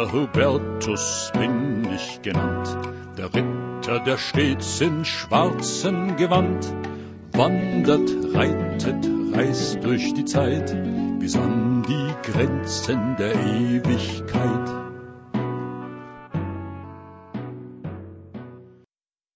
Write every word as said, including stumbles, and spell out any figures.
Ritter Hubertus bin ich genannt, der Ritter, der stets in schwarzem Gewand wandert, reitet, reist durch die Zeit bis an die Grenzen der Ewigkeit.